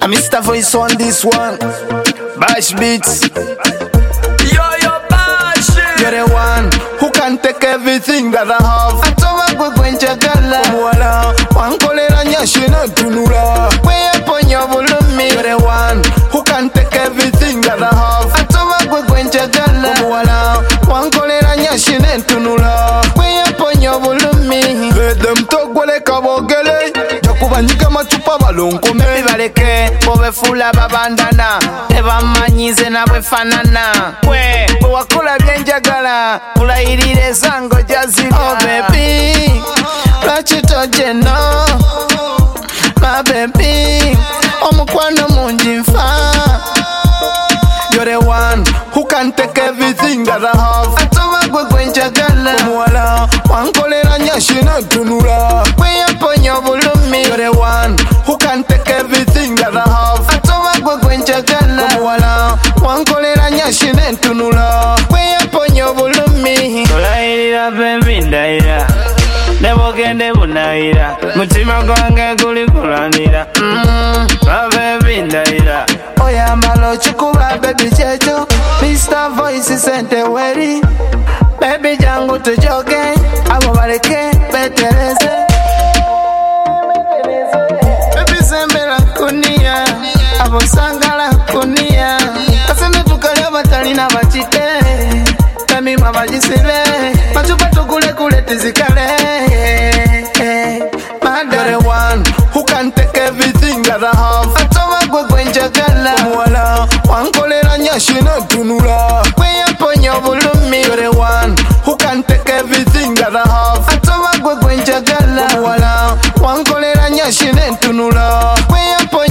I'm Mr. Voice on this one. Bash beats. Yo, Bash. You're the one who can take everything that I have. Atoba gwe gwenjagala omuwala wankolera nyashi n'entunula weeyaponya bulumi. You're the one who can take everything that I have. Atoba gwe gwenjagala omuwala wankolera nyashi n'entunula weeyaponya bulumi. Let them talk goleka boogere jakubanyika macupa balonkome bibaleke bobefuula babandana tebamanyize na bwefanana kwe bwewakola byenjagala kulayirira esango jazira. Oh baby lwaki tojeno my baby omukwano mungi nfa. You're the one who can take everything that I have. Atoba gwe gwenjagala omuwala wankolera nyashi n'entunula weeyaponya bulumi. You're the one who can take everything that I have. Atoba gwe gwenjagala omuwala wankolera nyashi n'entunula weeyaponya bulumi. Kulayirira baby ndayira nebogende bunayira mutima gwange guli kulwanira baby ndayira oyambala okikuba baby kyekyo Mr. Voice sente weri baby jangu tujoge abo baleke betereze baby sembera kunia abo sangala kunia kasene tukalya batalina bakite kamima bajisibe machupa tukule kule tizikale. You're the one who can take everything that I have. Atoba gwe gwenjagala omuwala wankolera nyashi n'entunula weeyaponya bulumi. You're the one who can take everything that I have. Atoba gwe gwenjagala omuwala wankolera nyashi n'entunula weeyaponya